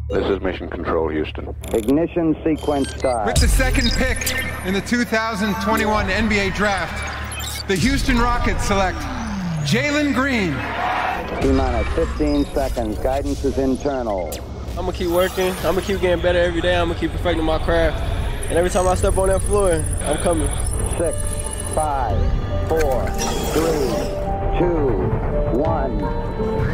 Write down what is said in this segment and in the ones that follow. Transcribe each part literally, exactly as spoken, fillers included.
This is Mission Control, Houston. Ignition sequence start. With the second pick in the two thousand twenty-one N B A Draft, the Houston Rockets select Jalen Green. T-minus fifteen seconds. Guidance is internal. I'm going to keep working. I'm going to keep getting better every day. I'm going to keep perfecting my craft. And every time I step on that floor, I'm coming. Six, five, four, three, two, one.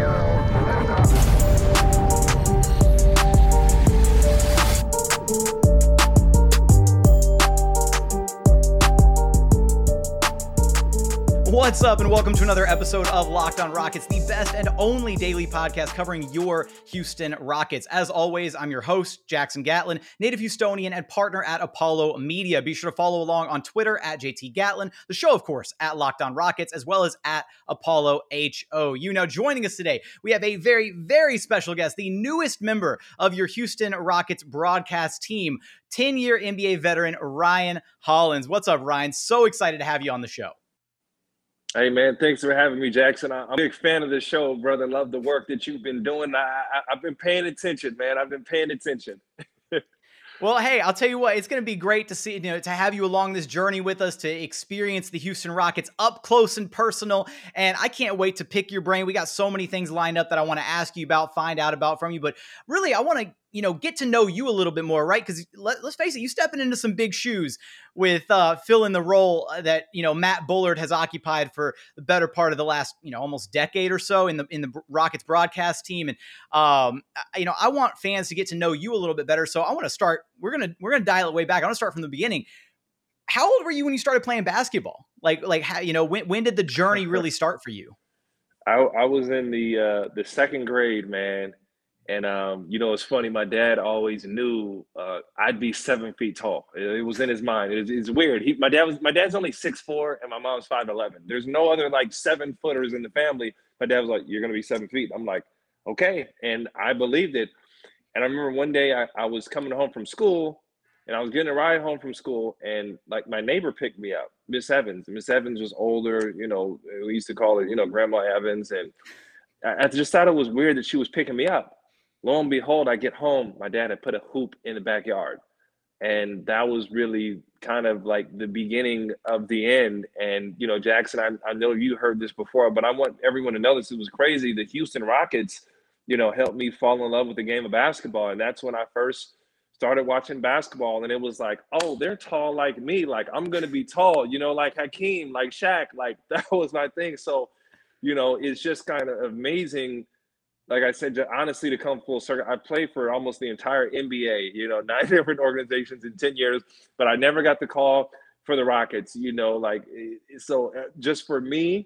What's up, and welcome to another episode of Locked On Rockets, the best and only daily podcast covering your Houston Rockets. As always, I'm your host, Jackson Gatlin, native Houstonian and partner at Apollo Media. Be sure to follow along on Twitter at J T Gatlin, the show, of course, at Locked On Rockets, as well as at Apollo H O U. Now, joining us today, we have a very, very special guest, the newest member of your Houston Rockets broadcast team, ten-year N B A veteran Ryan Hollins. What's up, Ryan? So excited to have you on the show. Hey, man, thanks for having me, Jackson. I'm a big fan of this show, brother. Love the work that you've been doing. I, I, I've been paying attention, man. I've been paying attention. Well, hey, I'll tell you what, it's going to be great to see, you know, to have you along this journey with us, to experience the Houston Rockets up close and personal. And I can't wait to pick your brain. We got so many things lined up that I want to ask you about, find out about from you. But really, I want to, you know, get to know you a little bit more, right? Because let, let's face it, you stepping into some big shoes with uh, filling the role that, you know, Matt Bullard has occupied for the better part of the last, you know, almost decade or so in the in the Rockets broadcast team. And, um, you know, I want fans to get to know you a little bit better. So I want to start, we're going to, we're going to dial it way back. I want to start from the beginning. How old were you when you started playing basketball? Like, like, how, you know, when, when did the journey really start for you? I, I was in the uh, the second grade, man. And, um, you know, it's funny. My dad always knew uh, I'd be seven feet tall. It, it was in his mind. It, it's weird. He, my dad was, my dad's only six foot four and my mom's five eleven. There's no other like seven footers in the family. My dad was like, "You're going to be seven feet." I'm like, okay. And I believed it. And I remember one day I, I was coming home from school and I was getting a ride home from school. And like my neighbor picked me up, Miss Evans. Miss Evans was older, you know, we used to call it, you know, Grandma Evans. And I, I just thought it was weird that she was picking me up. Lo and behold, I get home, my dad had put a hoop in the backyard. And that was really kind of like the beginning of the end. And, you know, Jackson, I, I know you heard this before, but I want everyone to know this. It was crazy. The Houston Rockets, you know, helped me fall in love with the game of basketball. And that's when I first started watching basketball. And it was like, oh, they're tall like me. Like, I'm going to be tall, you know, like Hakeem, like Shaq. Like, that was my thing. So, you know, it's just kind of amazing. Like I said, honestly, to come full circle, I played for almost the entire N B A, you know, nine different organizations in ten years, but I never got the call for the Rockets, you know, like, so just for me,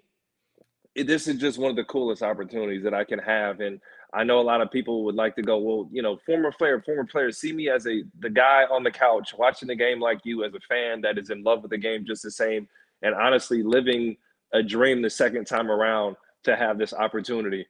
it, this is just one of the coolest opportunities that I can have. And I know a lot of people would like to go, well, you know, former player, former players see me as a the guy on the couch watching the game like you, as a fan that is in love with the game just the same, and honestly living a dream the second time around to have this opportunity.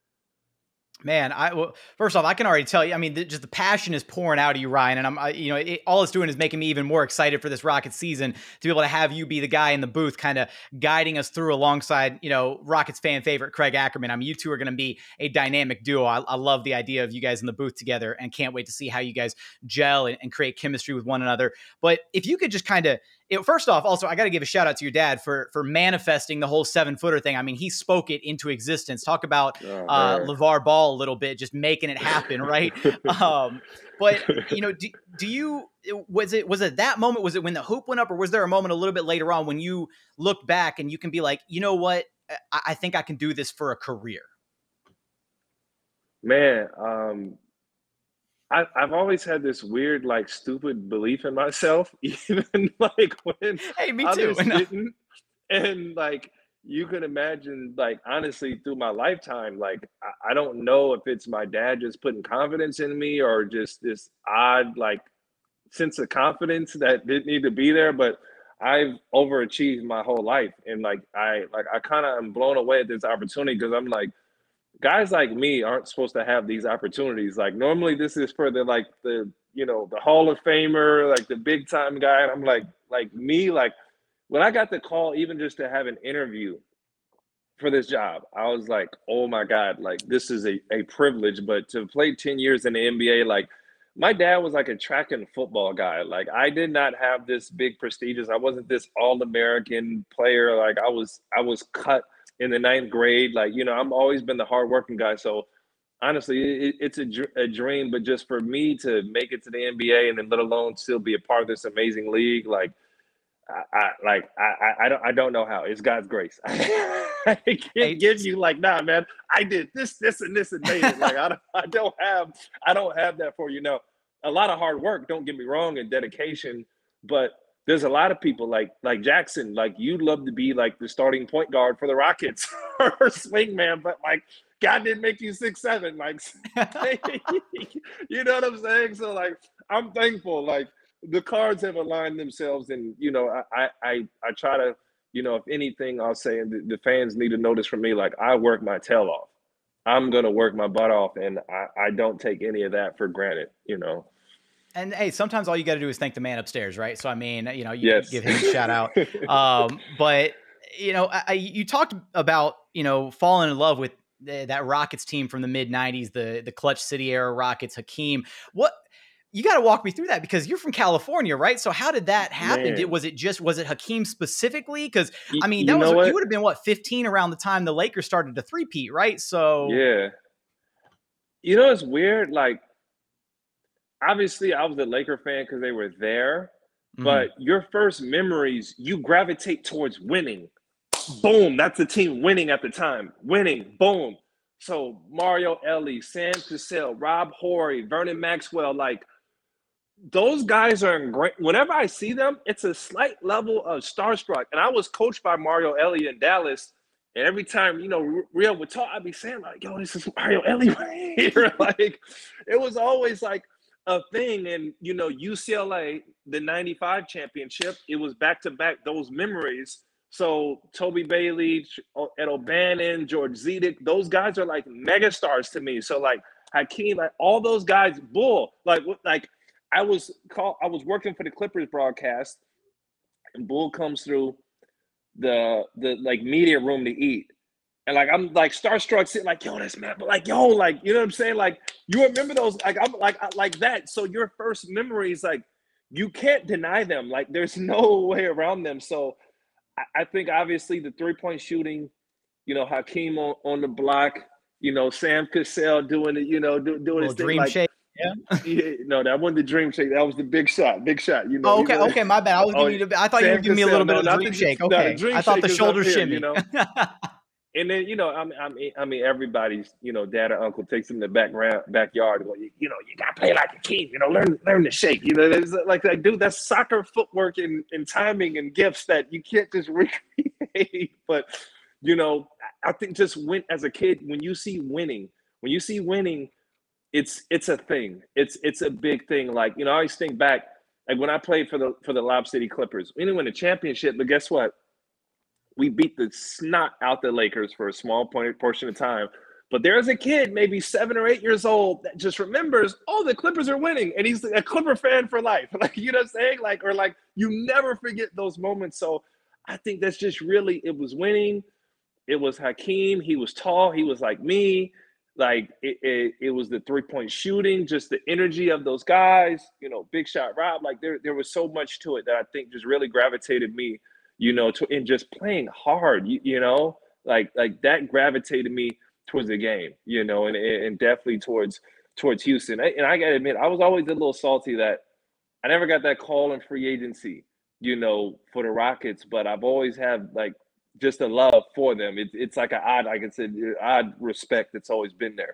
Man, I well, first off, I can already tell you. I mean, the, just the passion is pouring out of you, Ryan, and I'm, I, you know, it, all it's doing is making me even more excited for this Rockets season to be able to have you be the guy in the booth, kind of guiding us through alongside, you know, Rockets fan favorite Craig Ackerman. I mean, you two are going to be a dynamic duo. I, I love the idea of you guys in the booth together, and can't wait to see how you guys gel and, and create chemistry with one another. But if you could just kind of. It, first off, also, I got to give a shout out to your dad for for manifesting the whole seven footer thing. I mean, he spoke it into existence. Talk about oh, uh, LeVar Ball a little bit, just making it happen, right? um, but you know, do, do you was it was it that moment? Was it when the hoop went up, or was there a moment a little bit later on when you look back and you can be like, you know what, I, I think I can do this for a career? Man, um, I, I've always had this weird, like, stupid belief in myself, even like when hey, me others too. didn't. And like, you can imagine, like, honestly, through my lifetime, like, I, I don't know if it's my dad just putting confidence in me or just this odd, like, sense of confidence that didn't need to be there. But I've overachieved my whole life. And like, I, like, I kind of am blown away at this opportunity because I'm like, guys like me aren't supposed to have these opportunities. Like, normally this is for the, like, the, you know, the Hall of Famer, like the big time guy. And I'm like, like me, like when I got the call, even just to have an interview, for this job. I was like, oh my God, like this is a, a privilege. But to play ten years in the N B A, like my dad was like a track and football guy. Like I did not have this big prestigious. I wasn't this all-American player. Like I was, I was cut in the ninth grade. Like, you know, I've always been the hardworking guy. So honestly, it, it's a, a dream, but just for me to make it to the N B A and then let alone still be a part of this amazing league, like, I, I like I, I don't I don't know how. It's God's grace. I can't give you like, nah, man. I did this, this, and this, and made it. Like I don't, I don't have I don't have that for you. Now, a lot of hard work. Don't get me wrong, and dedication. But there's a lot of people like like Jackson. Like you'd love to be like the starting point guard for the Rockets or swing man, but like God didn't make you six seven. Like you know what I'm saying? So like I'm thankful. Like. The cards have aligned themselves, and you know, I, I, I try to, you know, if anything, I'll say, and the, the fans need to notice from me, like I work my tail off. I'm gonna work my butt off, and I, I don't take any of that for granted, you know. And hey, sometimes all you got to do is thank the man upstairs, right? So I mean, you know, you yes. give him a shout out. Um, but you know, I, you talked about you know falling in love with the, that Rockets team from the mid nineties, the the Clutch City era Rockets, Hakeem. What? You got to walk me through that because you're from California, right? So how did that happen? Did, was it just, was it Hakeem specifically? Because I mean, that was, you would have been what, fifteen around the time the Lakers started to three-peat, right? So yeah, you know, it's weird. Like, obviously I was a Laker fan because they were there, mm-hmm. but your first memories, you gravitate towards winning. Boom. That's the team winning at the time, winning, boom. So Mario Elie, Sam Cassell, Rob Horry, Vernon Maxwell, like, those guys are in great. Whenever I see them, it's a slight level of starstruck. And I was coached by Mario Elie in Dallas. And every time, you know, Real would talk, I'd be saying, like, yo, this is Mario Elie right here. Like, it was always like a thing. And, you know, U C L A, the ninety-five championship, it was back to back those memories. So Toby Bailey, Ed O'Bannon, George Zedek, those guys are like megastars to me. So, like, Hakeem, like, all those guys, bull, like, like, I was call, I was working for the Clippers broadcast, and Bull comes through the the like media room to eat, and like I'm like starstruck, sitting like, yo, this man, but like, yo, like, you know what I'm saying? Like, you remember those? Like, I'm like like that. So your first memories, like, you can't deny them. Like, there's no way around them. So I, I think obviously the three point shooting, you know, Hakeem on, on the block, you know, Sam Cassell doing it, you know, do, doing his thing, dream like, shake. Yeah. yeah, no, that wasn't the dream shake. That was the big shot. Big shot. You know. Oh, okay. You know? Okay, my bad. I was oh, giving you. The, I thought Sam you were giving me a little Cassell, bit no, of the dream the, shake. no, Okay. the dream I thought shake the is shoulder up here, shimmy. You know. And then, you know, I mean, I mean, I mean, everybody's, you know, dad or uncle takes them to the background, backyard. Well, you, you know, you got to play like a king. You know, learn, learn to shake. You know, it's like, like, dude, that's soccer footwork and, and timing and gifts that you can't just recreate. But, you know, I think just win as a kid, when you see winning, when you see winning, it's it's a thing. It's it's a big thing. Like, you know, I always think back, like when I played for the for the Lob City Clippers, we didn't win a championship, but guess what? We beat the snot out the Lakers for a small point, portion of time. But there's a kid, maybe seven or eight years old, that just remembers, oh, the Clippers are winning, and he's a Clipper fan for life. Like, you know what I'm saying? Like, or like, you never forget those moments. So I think that's just really, it was winning. It was Hakeem. He was tall. He was like me. Like, it, it, it was the three-point shooting, just the energy of those guys, you know, Big Shot Rob. Like, there, there was so much to it that I think just really gravitated me, you know, to in just playing hard, you, you know, like, like that gravitated me towards the game, you know, and, and definitely towards, towards Houston. And I got to admit, I was always a little salty that I never got that call in free agency, you know, for the Rockets, but I've always had like just a love for them. It, it's like an odd, like I said, odd respect that's always been there.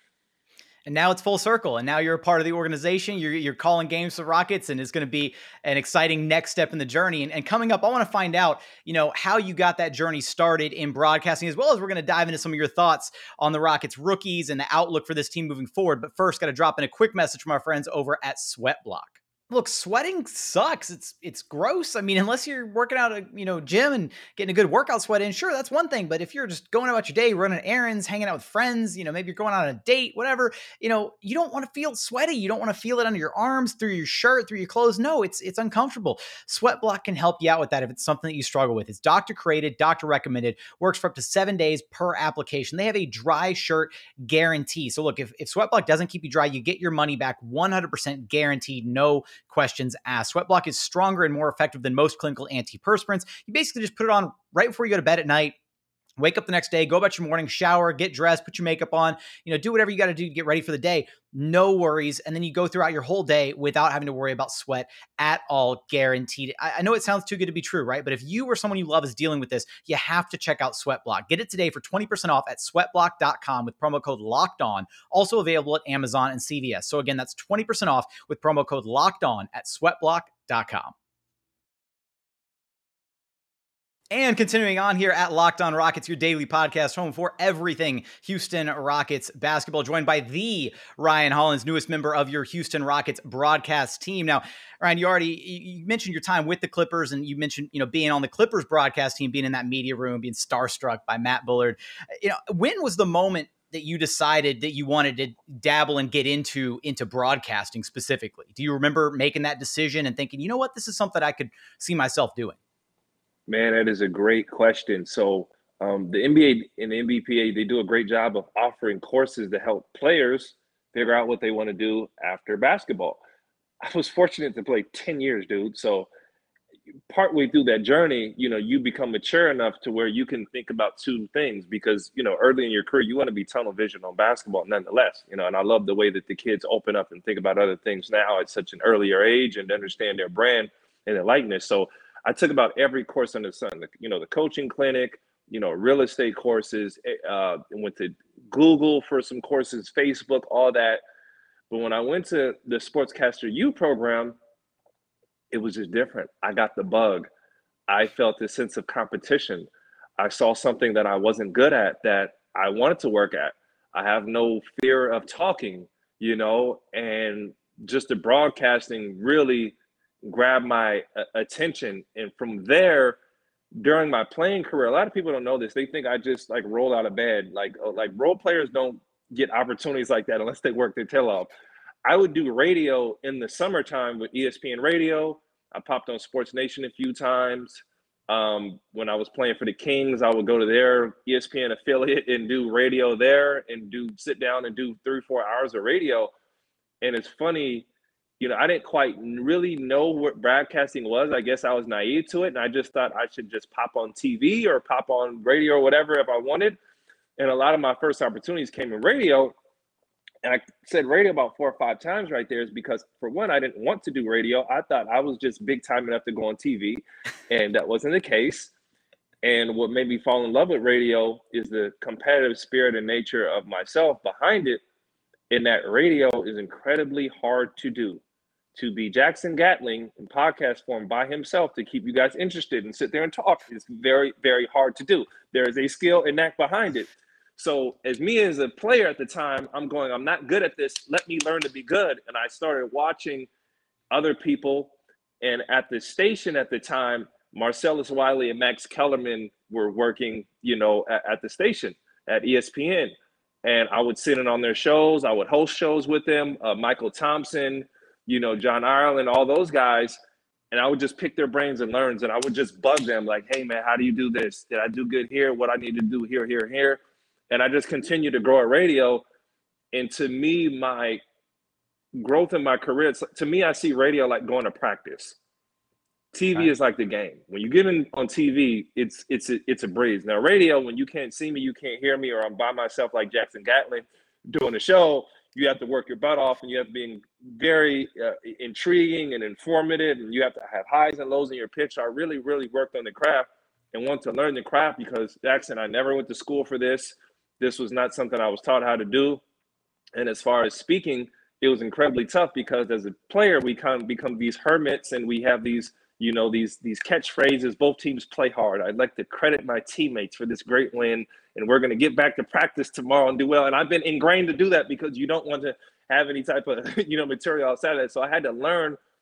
And now it's full circle. And now you're a part of the organization. You're, you're calling games for Rockets, and it's going to be an exciting next step in the journey. And, and coming up, I want to find out, you know, how you got that journey started in broadcasting, as well as we're going to dive into some of your thoughts on the Rockets rookies and the outlook for this team moving forward. But first, got to drop in a quick message from our friends over at Sweatblock. Look, sweating sucks. It's it's gross. I mean, unless you're working out a you know gym and getting a good workout sweat in, sure, that's one thing. But if you're just going about your day, running errands, hanging out with friends, you know, maybe you're going on a date, whatever, you know, you don't want to feel sweaty. You don't want to feel it under your arms, through your shirt, through your clothes. No, it's it's uncomfortable. Sweat Block can help you out with that if it's something that you struggle with. It's doctor created, doctor recommended, works for up to seven days per application. They have a dry shirt guarantee. So look, if, if Sweat Block doesn't keep you dry, you get your money back one hundred percent guaranteed. No questions asked. Sweat Block is stronger and more effective than most clinical antiperspirants. You basically just put it on right before you go to bed at night. Wake up the next day, go about your morning, shower, get dressed, put your makeup on, you know, do whatever you got to do to get ready for the day. No worries. And then you go throughout your whole day without having to worry about sweat at all, guaranteed. I, I know it sounds too good to be true, right? But if you or someone you love is dealing with this, you have to check out Sweat Block. Get it today for twenty percent off at sweat block dot com with promo code Locked On. Also available at Amazon and C V S. So again, that's twenty percent off with promo code Locked On at sweat block dot com. And continuing on here at Locked On Rockets, your daily podcast, home for everything Houston Rockets basketball, joined by the Ryan Hollins, newest member of your Houston Rockets broadcast team. Now, Ryan, you already you mentioned your time with the Clippers, and you mentioned, you know, being on the Clippers broadcast team, being in that media room, being starstruck by Matt Bullard. You know, when was the moment that you decided that you wanted to dabble and get into into broadcasting specifically? Do you remember making that decision and thinking, you know what, this is something I could see myself doing? Man, that is a great question. So um, the N B A and the N B P A, they do a great job of offering courses to help players figure out what they want to do after basketball. I was fortunate to play ten years, dude. So partway through that journey, you know, you become mature enough to where you can think about two things because, you know, early in your career, you want to be tunnel vision on basketball nonetheless, you know, and I love the way that the kids open up and think about other things now at such an earlier age and understand their brand and their likeness. So I took about every course under the sun, the, you know, the coaching clinic, you know, real estate courses, uh, went to Google for some courses, Facebook, all that. But when I went to the Sportscaster U program, it was just different. I got the bug. I felt this sense of competition. I saw something that I wasn't good at that I wanted to work at. I have no fear of talking, you know, and just the broadcasting really grabbed my uh, attention. And from there, during my playing career, a lot of people don't know this. They think I just like roll out of bed. Like, uh, like role players don't get opportunities like that unless they work their tail off. I would do radio in the summertime with E S P N Radio. I popped on Sports Nation a few times. Um, when I was playing for the Kings, I would go to their E S P N affiliate and do radio there and do sit down and do three, four hours of radio. And it's funny, you know, I didn't quite really know what broadcasting was. I guess I was naive to it. And I just thought I should just pop on T V or pop on radio or whatever if I wanted. And a lot of my first opportunities came in radio. And I said radio about four or five times right there is because, for one, I didn't want to do radio. I thought I was just big time enough to go on T V. And that wasn't the case. And what made me fall in love with radio is the competitive spirit and nature of myself behind it. And that radio is incredibly hard to do. To be Jackson Gatling in podcast form by himself to keep you guys interested and sit there and talk is very, very hard to do. There is a skill and knack behind it. So as me as a player at the time, I'm going, I'm not good at this. Let me learn to be good. And I started watching other people. And at the station at the time, Marcellus Wiley and Max Kellerman were working, you know, at, at the station at E S P N. And I would sit in on their shows. I would host shows with them. Uh, Michael Thompson, you know, John Ireland, all those guys. And I would just pick their brains and learn. And I would just bug them like, hey, man, how do you do this? Did I do good here? What I need to do here, here, here? And I just continued to grow at radio. And to me, my growth in my career, it's, to me, I see radio like going to practice. T V right. is like the game. When you get in on T V, it's it's a, it's a breeze. Now, radio, when you can't see me, you can't hear me, or I'm by myself like Jackson Gatling doing a show, you have to work your butt off, and you have to be very uh, intriguing and informative, and you have to have highs and lows in your pitch. So I really, really worked on the craft and wanted to learn the craft because, Jackson, I never went to school for this. This was not something I was taught how to do. And as far as speaking, it was incredibly tough because as a player, we kind of become these hermits and we have these, you know, these these catchphrases. Both teams play hard. I'd like to credit my teammates for this great win. And we're going to get back to practice tomorrow and do well. And I've been ingrained to do that because you don't want to have any type of, you know, material outside of that. So I had to learn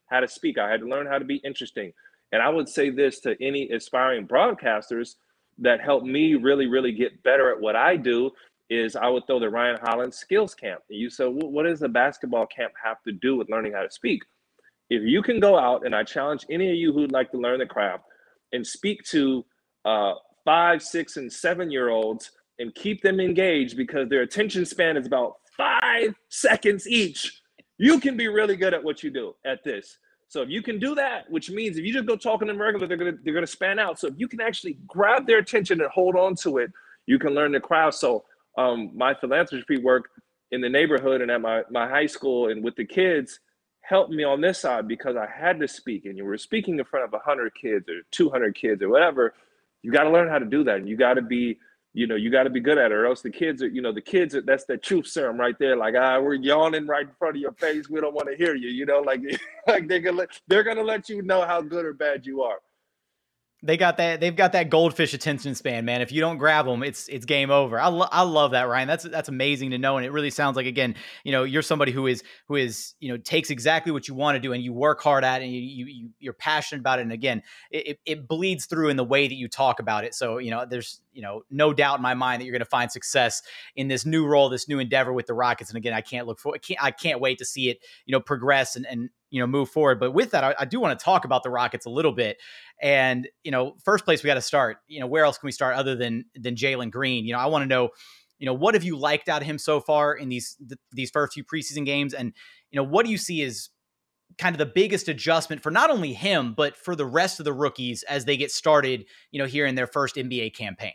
how to speak. I had to learn how to be interesting. And I would say this to any aspiring broadcasters that helped me really, really get better at what I do is I would throw the Ryan Hollins skills camp. And you say, well, what does a basketball camp have to do with learning how to speak? If you can go out, and I challenge any of you who'd like to learn the craft and speak to uh, five, six, and seven-year-olds and keep them engaged because their attention span is about five seconds each, you can be really good at what you do at this. So if you can do that, which means if you just go talking to them regular, they're gonna they're gonna span out. So if you can actually grab their attention and hold on to it, you can learn the craft. So um, my philanthropy work in the neighborhood and at my my high school and with the kids helped me on this side because I had to speak. And you were speaking in front of one hundred kids or two hundred kids or whatever. You got to learn how to do that. And you got to be, you know, you got to be good at it, or else the kids are, you know, the kids, are, that's the truth serum right there. Like, ah, we're yawning right in front of your face. We don't want to hear you, you know, like, like they're gonna let, they're gonna let you know how good or bad you are. They got that. They've got that goldfish attention span, man. If you don't grab them, it's it's game over. I, lo- I love that, Ryan. That's that's amazing to know, and it really sounds like, again, you know, you're somebody who is who is you know takes exactly what you want to do, and you work hard at it, and you, you you're passionate about it. And again, it, it bleeds through in the way that you talk about it. So you know, there's you know no doubt in my mind that you're going to find success in this new role, this new endeavor with the Rockets. And again, I can't look for, I can't, I can't wait to see it, you know, progress and and. you know, move forward. But with that, I, I do want to talk about the Rockets a little bit. And, you know, first place we got to start, you know, where else can we start other than, than Jalen Green? You know, I want to know, you know, what have you liked out of him so far in these, th- these first few preseason games? And, you know, what do you see as kind of the biggest adjustment for not only him, but for the rest of the rookies as they get started, you know, here in their first N B A campaign?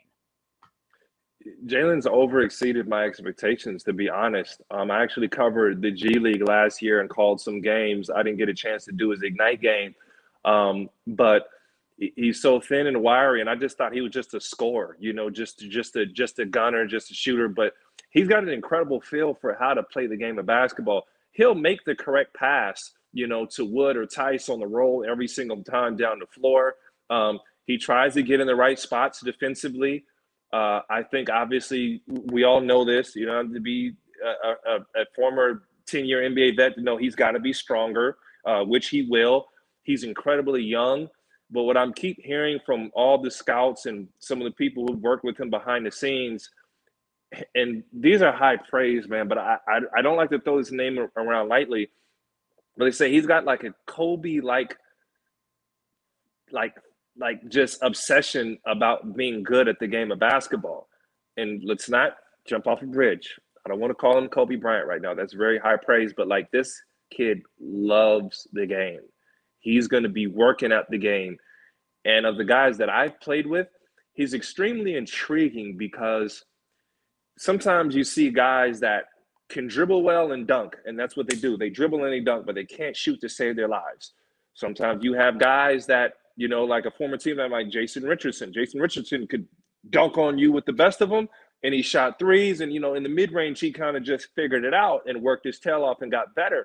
Jalen's over exceeded my expectations, to be honest. Um, I actually covered the G League last year and called some games. I didn't get a chance to do his Ignite game, um, but he's so thin and wiry, and I just thought he was just a scorer, you know, just just a just a gunner, just a shooter. But he's got an incredible feel for how to play the game of basketball. He'll make the correct pass, you know, to Wood or Tice on the roll every single time down the floor. Um, he tries to get in the right spots defensively. Uh, I think obviously we all know this, you know, to be a, a, a former ten-year N B A vet, to know he's got to be stronger, uh, which he will. He's incredibly young. But what I'm keep hearing from all the scouts and some of the people who work with him behind the scenes, and these are high praise, man, but I, I, I don't like to throw his name around lightly, but they say he's got like a Kobe-like, like, like just obsession about being good at the game of basketball. And let's not jump off a bridge. I don't want to call him Kobe Bryant right now. That's very high praise, but like, this kid loves the game. He's going to be working at the game. And of the guys that I've played with, he's extremely intriguing because sometimes you see guys that can dribble well and dunk, and that's what they do. They dribble and they dunk, but they can't shoot to save their lives. Sometimes you have guys that, you know, like a former teammate like Jason Richardson. Jason Richardson could dunk on you with the best of them, and he shot threes. And, you know, in the mid-range, he kind of just figured it out and worked his tail off and got better.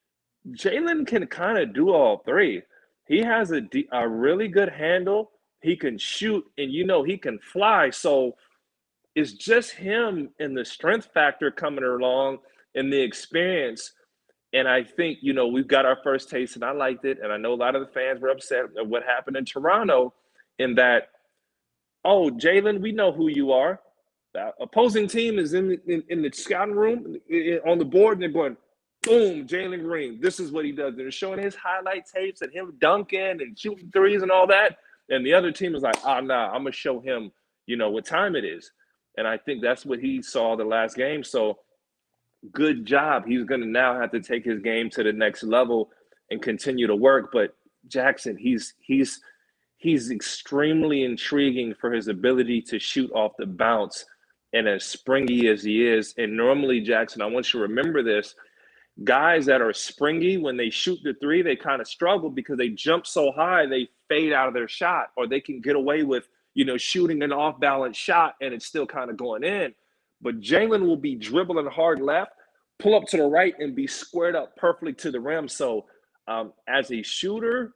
Jalen can kind of do all three. He has a, a really good handle. He can shoot, and, you know, he can fly. So it's just him and the strength factor coming along and the experience. And I think, you know, we've got our first taste, and I liked it. And I know a lot of the fans were upset at what happened in Toronto, in that, oh, Jalen, we know who you are. The opposing team is in the, in, in the scouting room on the board, and they're going, boom, Jalen Green. This is what he does. They're showing his highlight tapes and him dunking and shooting threes and all that. And the other team is like, ah, oh, nah, I'm going to show him, you know, what time it is. And I think that's what he saw the last game. So, good job. He's going to now have to take his game to the next level and continue to work. But Jackson, he's he's he's extremely intriguing for his ability to shoot off the bounce, and as springy as he is. And normally, Jackson, I want you to remember this, guys that are springy, when they shoot the three, they kind of struggle because they jump so high, they fade out of their shot, or they can get away with, you know, shooting an off-balance shot and it's still kind of going in. But Jalen will be dribbling hard left, pull up to the right, and be squared up perfectly to the rim. So um, as a shooter,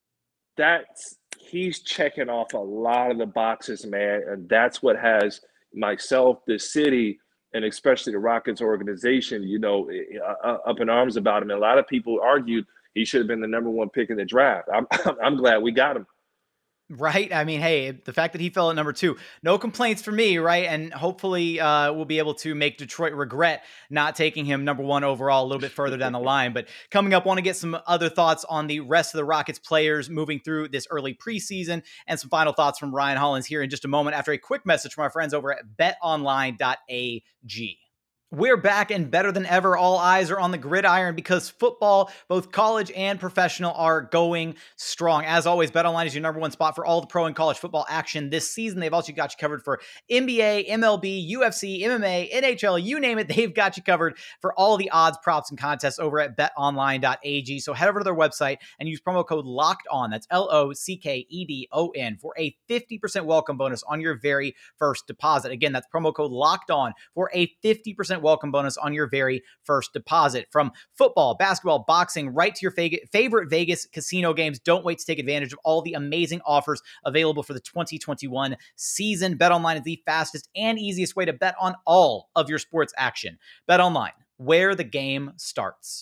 that's he's checking off a lot of the boxes, man. And that's what has myself, the city, and especially the Rockets organization, you know, uh, up in arms about him. And a lot of people argued he should have been the number one pick in the draft. I'm I'm glad we got him. Right. I mean, hey, the fact that he fell at number two, no complaints for me, right? And hopefully uh, we'll be able to make Detroit regret not taking him number one overall a little bit further down the line. But coming up, want to get some other thoughts on the rest of the Rockets players moving through this early preseason and some final thoughts from Ryan Hollins here in just a moment after a quick message from our friends over at bet online dot a g. We're back and better than ever. All eyes are on the gridiron because football, both college and professional, are going strong. As always, BetOnline is your number one spot for all the pro and college football action this season. They've also got you covered for N B A, M L B, U F C, M M A, N H L, you name it. They've got you covered for all the odds, props, and contests over at bet online dot a g. So head over to their website and use promo code LOCKEDON. That's L O C K E D O N for a fifty percent welcome bonus on your very first deposit. Again, that's promo code LOCKEDON for a fifty percent welcome bonus on your very first deposit. From football, basketball, boxing, right to your favorite Vegas casino games, don't wait to take advantage of all the amazing offers available for the twenty twenty-one season. BetOnline is the fastest and easiest way to bet on all of your sports action. BetOnline, where the game starts.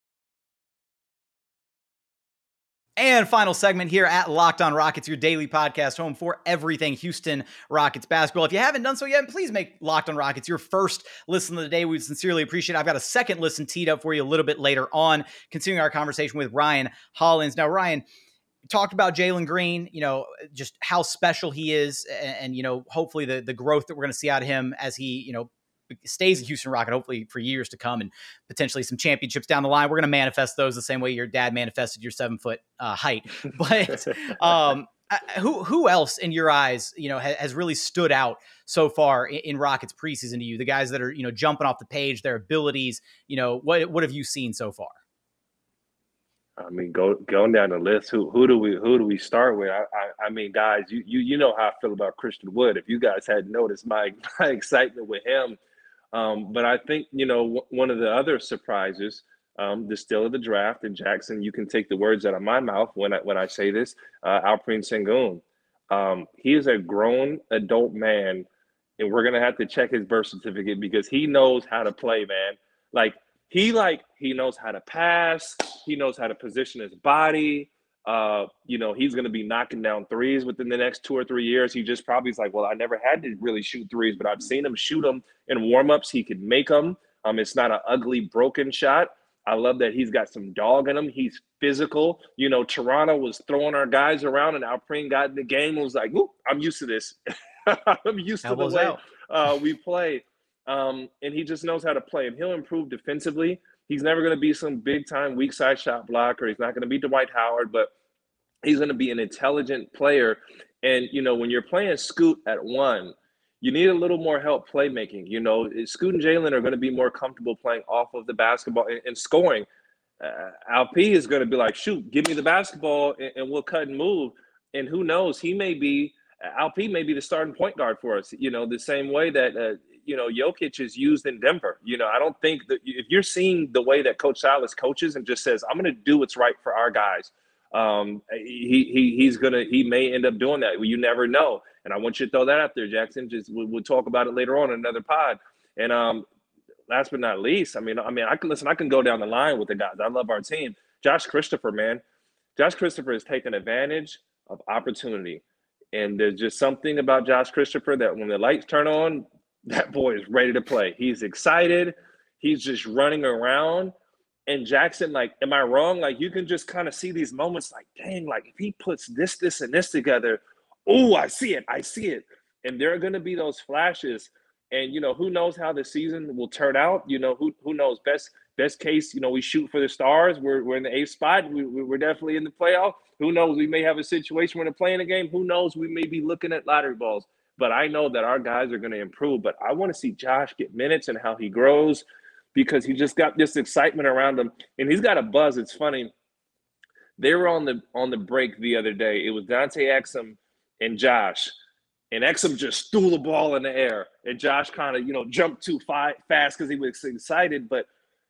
And final segment here at Locked On Rockets, your daily podcast home for everything Houston Rockets basketball. If you haven't done so yet, please make Locked On Rockets your first listen of the day. We sincerely appreciate it. I've got a second listen teed up for you a little bit later on, continuing our conversation with Ryan Hollins. Now, Ryan, talked about Jalen Green, you know, just how special he is and, and you know, hopefully the, the growth that we're going to see out of him as he, you know, stays a Houston Rocket, hopefully for years to come and potentially some championships down the line. We're going to manifest those the same way your dad manifested your seven foot uh, height. But um, who who else in your eyes, you know, has, has really stood out so far in, in Rockets preseason to you? The guys that are, you know, jumping off the page, their abilities, you know, what what have you seen so far? I mean, go going down the list. Who who do we who do we start with? I I, I mean, guys, you, you you know how I feel about Christian Wood. If you guys hadn't noticed my my excitement with him. Um, but I think, you know, w- one of the other surprises, um, the still of the draft, and Jackson, you can take the words out of my mouth when I, when I say this, uh, Alperen Sengun. Um, he is a grown adult man, and we're going to have to check his birth certificate because he knows how to play, man. Like, he like, he knows how to pass. He knows how to position his body. Uh, you know, he's going to be knocking down threes within the next two or three years. He just probably is like, well, I never had to really shoot threes, but I've seen him shoot them in warmups. He can make them. Um, it's not an ugly, broken shot. I love that he's got some dog in him. He's physical. You know, Toronto was throwing our guys around, and Alperen got in the game and was like, "Ooh, I'm used to this. I'm used to the way uh, we play." Um, and he just knows how to play, and he'll improve defensively. He's never going to be some big-time weak-side shot blocker. He's not going to be Dwight Howard, but he's going to be an intelligent player. And, you know, when you're playing Scoot at one, you need a little more help playmaking. You know, Scoot and Jalen are going to be more comfortable playing off of the basketball and, and scoring. Uh, Alp is going to be like, shoot, give me the basketball, and, and we'll cut and move. And who knows, he may be – Alp may be the starting point guard for us, you know, the same way that uh, – you know, Jokic is used in Denver. You know, I don't think that if you're seeing the way that Coach Silas coaches and just says, I'm going to do what's right for our guys, um, he he he's going to, he may end up doing that. You never know. And I want you to throw that out there, Jackson. Just we'll, we'll talk about it later on in another pod. And um, last but not least, I mean, I mean, I can listen, I can go down the line with the guys. I love our team. Josh Christopher, man. Josh Christopher has taken advantage of opportunity. And there's just something about Josh Christopher that when the lights turn on, that boy is ready to play. He's excited. He's just running around. And Jackson, like, am I wrong? Like, you can just kind of see these moments like, dang, like, if he puts this, this, and this together, oh, I see it. I see it. And there are going to be those flashes. And, you know, who knows how the season will turn out? You know, who who knows? Best best case, you know, we shoot for the stars. We're, we're in the eighth spot. We, we're definitely in the playoff. Who knows? We may have a situation where they're playing a game. Who knows? We may be looking at lottery balls. But I know that our guys are going to improve. But I want to see Josh get minutes and how he grows because he just got this excitement around him. And he's got a buzz. It's funny. They were on the on the break the other day. It was Dante Exum and Josh. And Exum just threw the ball in the air. And Josh kind of, you know, jumped too fi- fast because he was excited. But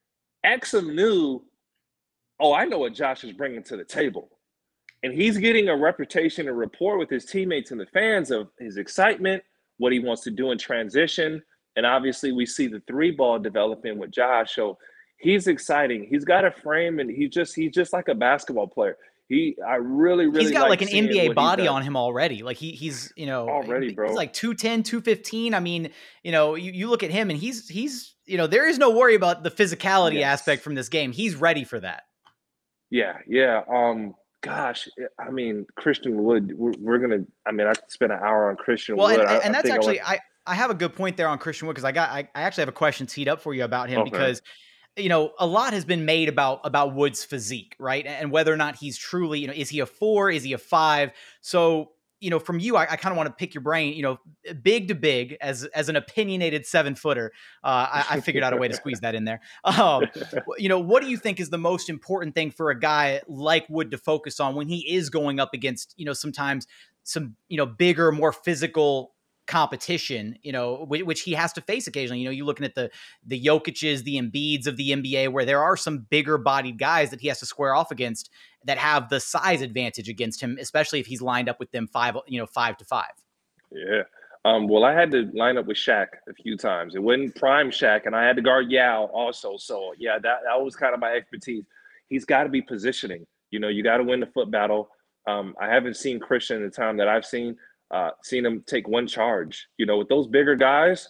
Exum knew, oh, I know what Josh is bringing to the table. And he's getting a reputation and rapport with his teammates and the fans of his excitement, what he wants to do in transition. And obviously we see the three ball developing with Josh. So he's exciting. He's got a frame, and he just he's just like a basketball player. He, I really, really he's got like, like an seeing N B A what body he's done. on him already. Like he he's, you know, Already, bro. he's like two ten, two fifteen. I mean, you know, you, you look at him and he's, he's, you know, there is no worry about the physicality Yes. aspect from this game. He's ready for that. Yeah, yeah. Um, gosh, I mean, Christian Wood, we're, we're gonna. I mean, I could spend an hour on Christian Well, Wood. and, I, and I that's think actually, I, want, I, I have a good point there on Christian Wood because I got, I, I actually have a question teed up for you about him Okay. because, you know, a lot has been made about, about Wood's physique, right? And whether or not he's truly, you know, is he a four? Is he a five? So, you know, from you, I, I kind of want to pick your brain, you know, big to big as, as an opinionated seven footer. Uh, I, I figured out a way to squeeze that in there. Um, you know, what do you think is the most important thing for a guy like Wood to focus on when he is going up against, you know, sometimes some, you know, bigger, more physical competition, you know, which, which he has to face occasionally? You know, you're looking at the, the Jokic's, the Embiids of the N B A, where there are some bigger bodied guys that he has to square off against that have the size advantage against him, especially if he's lined up with them five, you know, five to five. yeah. Um, well, I had to line up with Shaq a few times. It wasn't prime Shaq, and I had to guard Yao also. So yeah, that that was kind of my expertise. He's got to be positioning. You know, you got to win the foot battle. Um, I haven't seen Christian in the time that I've seen. Uh, seen him take one charge. You know, with those bigger guys,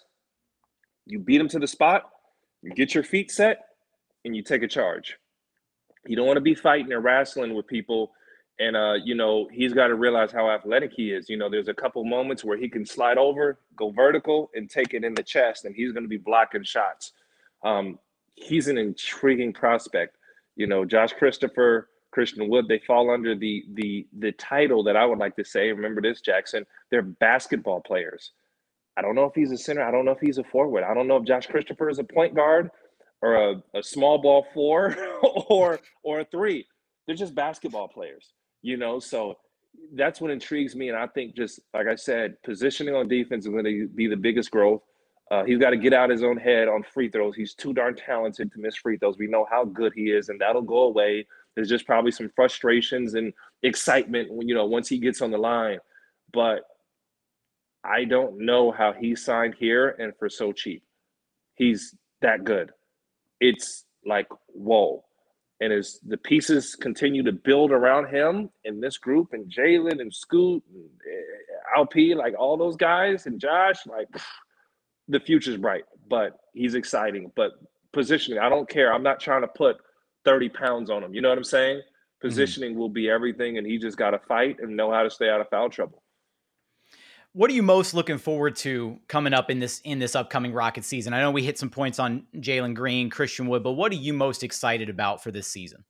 you beat them to the spot, you get your feet set, and you take a charge. You don't want to be fighting or wrestling with people. And, uh, you know, he's got to realize how athletic he is. You know, there's a couple moments where he can slide over, go vertical, and take it in the chest, and he's going to be blocking shots. Um, he's an intriguing prospect. You know, Josh Christopher, Christian Wood, they fall under the the the title that I would like to say. Remember this, Jackson. They're basketball players. I don't know if he's a center. I don't know if he's a forward. I don't know if Josh Christopher is a point guard or a, a small ball four or or a three. They're just basketball players, you know. So that's what intrigues me. And I think, just like I said, positioning on defense is going to be the biggest growth. Uh, he's got to get out his own head on free throws. He's too darn talented to miss free throws. We know how good he is, and that'll go away. There's just probably some frustrations and excitement when, you know, once he gets on the line. But I don't know how he signed here and for so cheap. He's that good. It's like, whoa. And as the pieces continue to build around him in this group, and Jalen and Scoot and L P, like all those guys, and Josh, like the future's bright. But he's exciting. But positioning, I don't care. I'm not trying to put thirty pounds on him. You know what I'm saying? Positioning mm-hmm. will be everything, and he just got to fight and know how to stay out of foul trouble. What are you most looking forward to coming up in this in this upcoming Rocket season? I know we hit some points on Jalen Green, Christian Wood, but what are you most excited about for this season?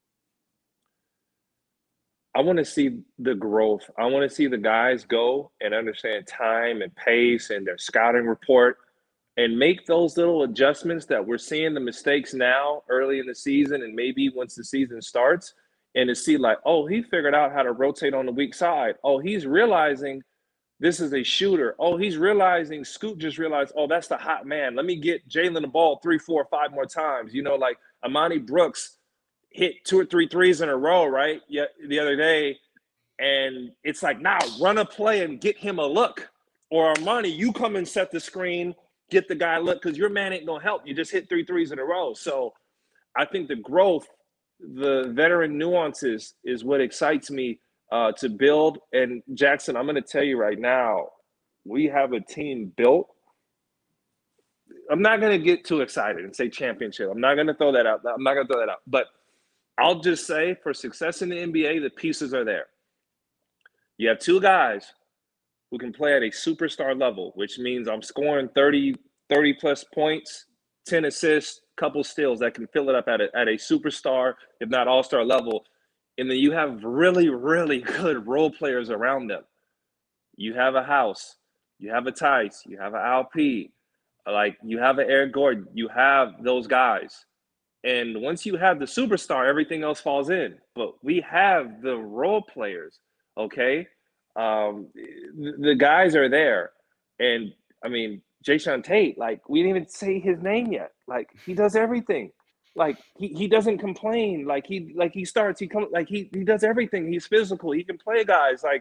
I want to see the growth. I want to see the guys go and understand time and pace and their scouting report and make those little adjustments that we're seeing the mistakes now early in the season, and maybe once the season starts, and to see like, oh, he figured out how to rotate on the weak side. Oh, he's realizing this is a shooter. Oh, he's realizing, Scoot just realized, oh, that's the hot man. Let me get Jalen the ball three, four, five more times. You know, like Amani Brooks hit two or three threes in a row, right? Yeah, the other day. And it's like, now nah, run a play and get him a look. Or Amani, you come and set the screen, get the guy look, because your man ain't going to help. You just hit three threes in a row. So I think the growth, the veteran nuances is what excites me uh, to build. And Jackson, I'm going to tell you right now, we have a team built. I'm not going to get too excited and say championship. I'm not going to throw that out. I'm not going to throw that out. But I'll just say, for success in the N B A, the pieces are there. You have two guys who can play at a superstar level, which means I'm scoring thirty, thirty plus points, ten assists, couple steals that can fill it up at a, at a superstar, if not all-star level. And then you have really, really good role players around them. You have a House, you have a Tice, you have an Al P, like you have an Eric Gordon, you have those guys. And once you have the superstar, everything else falls in. But we have the role players, okay? Um, the, the guys are there. And, I mean, Jayshawn Tate, like, we didn't even say his name yet. Like, he does everything. Like, he, he doesn't complain. Like, he like he starts, he comes, like, he, he does everything. He's physical. He can play guys. Like,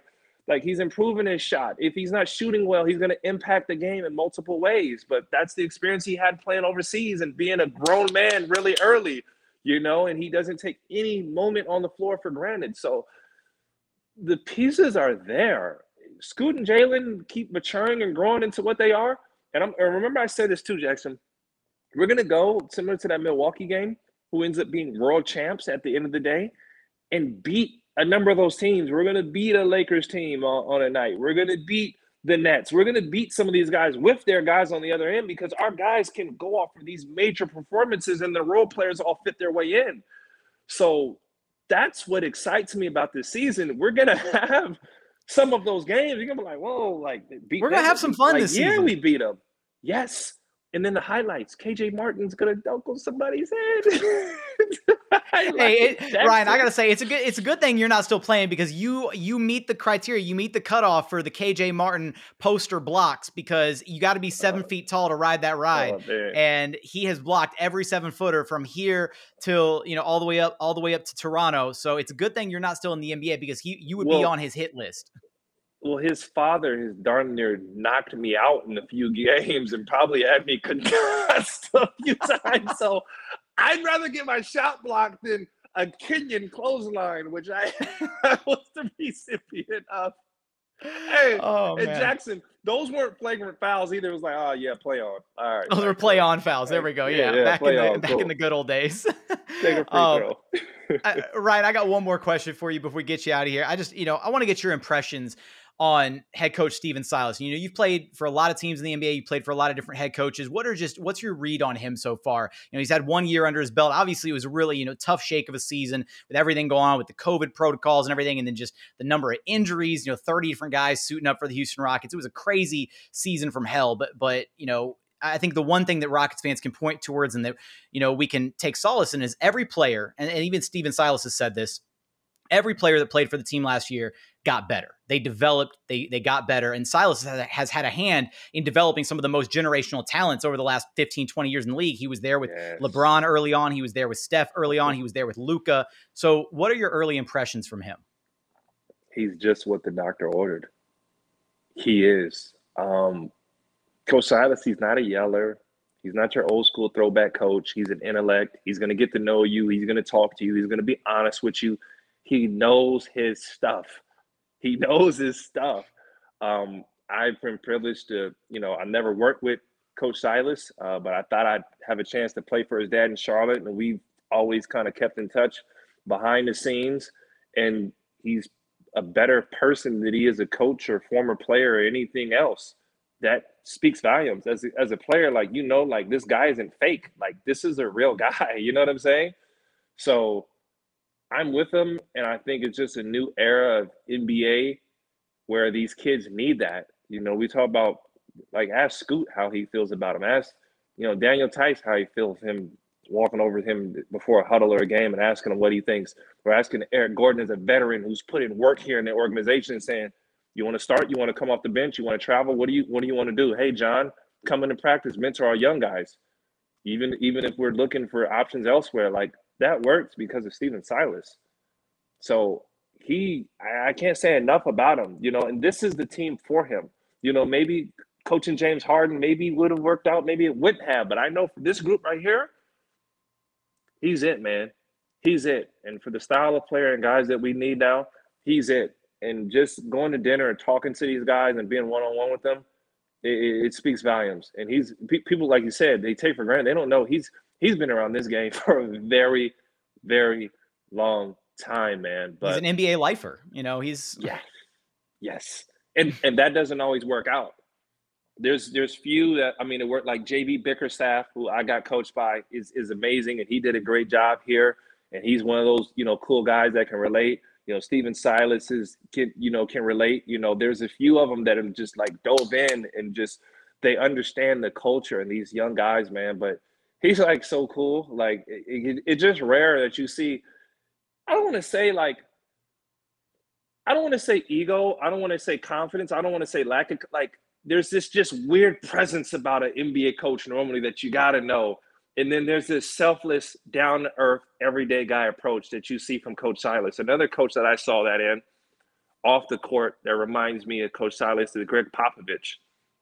Like, he's improving his shot. If he's not shooting well, he's going to impact the game in multiple ways. But that's the experience he had playing overseas and being a grown man really early, you know, and he doesn't take any moment on the floor for granted. So the pieces are there. Scoot and Jalen keep maturing and growing into what they are. And, I'm, and remember I said this too, Jackson. We're going to go similar to that Milwaukee game, who ends up being world champs at the end of the day, and beat a number of those teams. We're going to beat a Lakers team on, on a night. We're going to beat the Nets. We're going to beat some of these guys with their guys on the other end, because our guys can go off for these major performances and the role players all fit their way in. So that's what excites me about this season. We're going to have some of those games. You're going to be like, whoa, like, beat we're going to have some fun like, this yeah, season. we beat them. Yes. And then the highlights, K J Martin's gonna dunk on somebody's head. Hey, it, Ryan, I gotta say, it's a good it's a good thing you're not still playing, because you you meet the criteria, you meet the cutoff for the K J Martin poster blocks, because you got to be seven uh, feet tall to ride that ride, oh, and he has blocked every seven footer from here till, you know, all the way up all the way up to Toronto. So it's a good thing you're not still in the N B A, because he you would well, be on his hit list. Well, his father has darn near knocked me out in a few games and probably had me concussed a few times. So I'd rather get my shot blocked than a Kenyan clothesline, which I, I was the recipient of. Hey, oh, and man. Jackson, those weren't flagrant fouls either. It was like, oh, yeah, play on. All right. Those were play on fouls. There we go. Yeah, yeah, yeah back, in the, on. back cool. in the good old days. Take a free um, throw. I, Ryan, I got one more question for you before we get you out of here. I just, you know, I want to get your impressions on head coach Stephen Silas. You know, you've played for a lot of teams in the N B A. You played for a lot of different head coaches. What are just, what's your read on him so far? You know, he's had one year under his belt. Obviously, it was a really, you know, tough shake of a season with everything going on with the COVID protocols and everything. And then just the number of injuries, you know, thirty different guys suiting up for the Houston Rockets. It was a crazy season from hell. But, but, you know, I think the one thing that Rockets fans can point towards and that, you know, we can take solace in is every player, and, and even Stephen Silas has said this, every player that played for the team last year got better. They developed, they they got better. And Silas has, has had a hand in developing some of the most generational talents over the last fifteen, twenty years in the league. He was there with yes. LeBron early on. He was there with Steph early on. He was there with Luka. So what are your early impressions from him? He's just what the doctor ordered. He is. Um, Coach Silas, he's not a yeller. He's not your old school throwback coach. He's an intellect. He's going to get to know you. He's going to talk to you. He's going to be honest with you. He knows his stuff. He knows his stuff. Um, I've been privileged to, you know, I never worked with Coach Silas, uh, but I thought I'd have a chance to play for his dad in Charlotte. And we've always kind of kept in touch behind the scenes. And he's a better person than he is a coach or former player or anything else. That speaks volumes. As a, as a player, like, you know, like, this guy isn't fake. Like, this is a real guy. You know what I'm saying? So I'm with him, and I think it's just a new era of N B A where these kids need that. You know, we talk about, like, ask Scoot how he feels about him. Ask, you know, Daniel Tice how he feels him walking over him before a huddle or a game and asking him what he thinks. We're asking Eric Gordon as a veteran who's put in work here in the organization and saying, you want to start? You want to come off the bench? You want to travel? What do you What do you want to do? Hey, John, come into practice, mentor our young guys. Even even if we're looking for options elsewhere, like, that works because of Stephen Silas. So he, I, I can't say enough about him, you know, and this is the team for him. You know, maybe coaching James Harden maybe would have worked out, maybe it wouldn't have, but I know for this group right here, he's it, man. He's it. And for the style of player and guys that we need now, he's it. And just going to dinner and talking to these guys and being one-on-one with them, it, it speaks volumes. And he's people, like you said, they take for granted. They don't know he's he's been around this game for a very, very long time, man. But he's an N B A lifer. You know, he's yeah, yes, and and that doesn't always work out. There's there's few that I mean, it worked. Like J B Bickerstaff, who I got coached by, is is amazing, and he did a great job here. And he's one of those, you know, cool guys that can relate. You know, Stephen Silas is, can, you know, can relate. You know, there's a few of them that have just like dove in and just, they understand the culture and these young guys, man. But he's like so cool. Like it, it, it's just rare that you see, I don't want to say like, I don't want to say ego. I don't want to say confidence. I don't want to say lack of, like, there's this just weird presence about an N B A coach normally that you got to know. And then there's this selfless, down-to-earth, everyday guy approach that you see from Coach Silas. Another coach that I saw that in, off the court that reminds me of Coach Silas is Greg Popovich.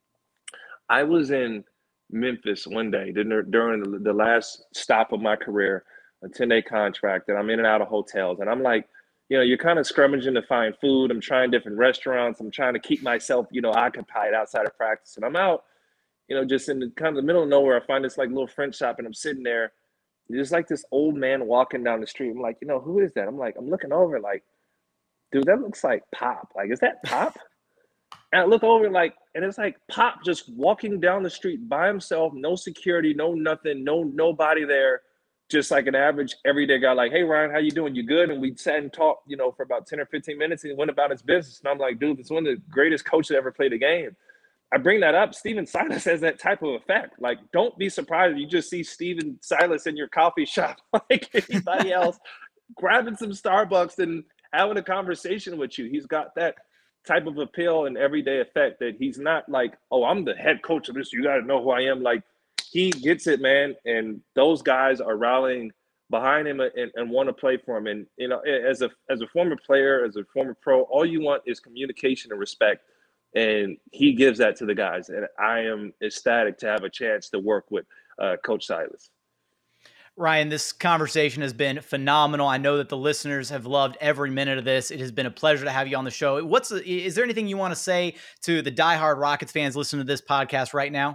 I was in Memphis one day during the last stop of my career, a ten-day contract, and I'm in and out of hotels. And I'm like, you know, you're kind of scrummaging to find food. I'm trying different restaurants. I'm trying to keep myself, you know, occupied outside of practice. And I'm out, you know, just in the kind of the middle of nowhere. I find this like little French shop, and I'm sitting there. There's like this old man walking down the street. I'm like, you know, who is that? I'm like, I'm looking over like, dude, that looks like Pop. Like, is that Pop? And I look over like, and it's like Pop just walking down the street by himself, no security, no nothing, no nobody there, just like an average everyday guy. Like, hey Ryan, how you doing? You good? And we sat and talked, you know, for about ten or fifteen minutes, and he went about his business. And I'm like, dude, this is one of the greatest coaches that ever played a game. I bring that up. Stephen Silas has that type of effect. Like, don't be surprised if you just see Stephen Silas in your coffee shop, like anybody else, grabbing some Starbucks and having a conversation with you. He's got that type of appeal and everyday effect that he's not like, oh, I'm the head coach of this, you got to know who I am. Like, he gets it, man. And those guys are rallying behind him and, and want to play for him. And, you know, as a, as a former player, as a former pro, all you want is communication and respect. And he gives that to the guys. And I am ecstatic to have a chance to work with uh, Coach Silas. Ryan, this conversation has been phenomenal. I know that the listeners have loved every minute of this. It has been a pleasure to have you on the show. What's is there anything you want to say to the diehard Rockets fans listening to this podcast right now?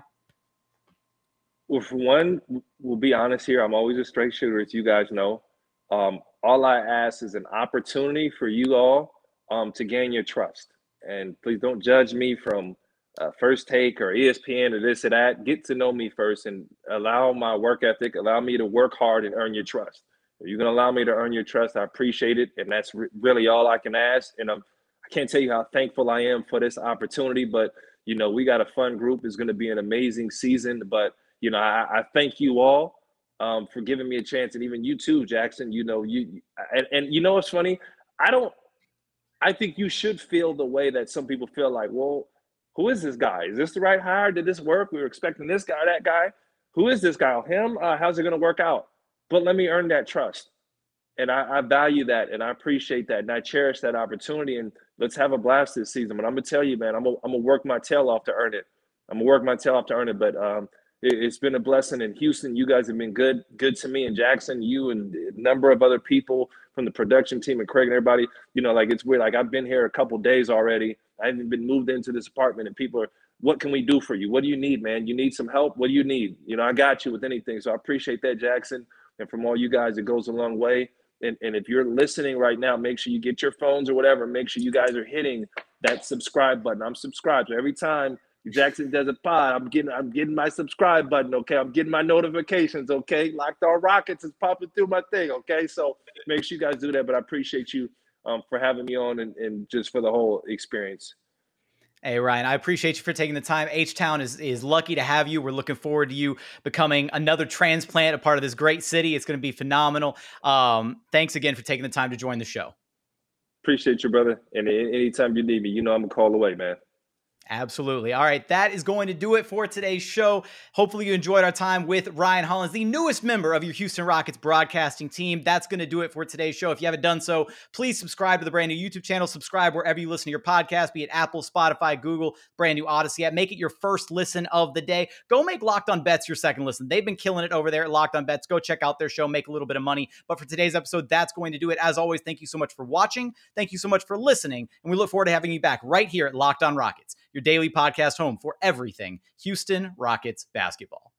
Well, for one, we'll be honest here. I'm always a straight shooter, as you guys know. Um, all I ask is an opportunity for you all um, to gain your trust. And please don't judge me from Uh, First Take or E S P N or this or that. Get to know me first and allow my work ethic, allow me to work hard and earn your trust. If you're going to allow me to earn your trust, I appreciate it. And that's re- really all I can ask. And I'm, I can't tell you how thankful I am for this opportunity, but, you know, we got a fun group. It's going to be an amazing season. But, you know, I, I thank you all um, for giving me a chance. And even you too, Jackson, you know, you and, and you know what's funny? I don't, I think you should feel the way that some people feel like, well, who is this guy? Is this the right hire? Did this work? We were expecting this guy, that guy. Who is this guy? Him? Uh, how's it going to work out? But let me earn that trust. And I, I value that, and I appreciate that, and I cherish that opportunity. And let's have a blast this season. But I'm going to tell you, man, I'm going to work my tail off to earn it. I'm going to work my tail off to earn it. But um, it, it's been a blessing. In Houston, you guys have been good good to me. And Jackson, you and a number of other people from the production team and Craig and everybody, you know, like it's weird. Like I've been here a couple days already. I haven't been moved into this apartment, and people are, what can we do for you? What do you need, man? You need some help? What do you need? You know, I got you with anything. So I appreciate that, Jackson. And from all you guys, it goes a long way. And, and if you're listening right now, make sure you get your phones or whatever. Make sure you guys are hitting that subscribe button. I'm subscribed. So every time Jackson does a pod, I'm getting I'm getting my subscribe button, okay? I'm getting my notifications, okay? Locked On Rockets is popping through my thing, okay? So make sure you guys do that. But I appreciate you um, for having me on and, and just for the whole experience. Hey, Ryan, I appreciate you for taking the time. H-Town is, is lucky to have you. We're looking forward to you becoming another transplant, a part of this great city. It's going to be phenomenal. Um, thanks again for taking the time to join the show. Appreciate you, brother. And anytime you need me, you know I'm a call away, man. Absolutely. All right, that is going to do it for today's show. Hopefully you enjoyed our time with Ryan Hollins, the newest member of your Houston Rockets broadcasting team. That's going to do it for today's show. If you haven't done so, please subscribe to the brand new YouTube channel. Subscribe wherever you listen to your podcast, be it Apple, Spotify, Google, brand new Odyssey app. Make it your first listen of the day. Go make Locked On Bets your second listen. They've been killing it over there at Locked On Bets. Go check out their show, make a little bit of money. But for today's episode, that's going to do it. As always, thank you so much for watching. Thank you so much for listening. And we look forward to having you back right here at Locked On Rockets, your daily podcast home for everything Houston Rockets basketball.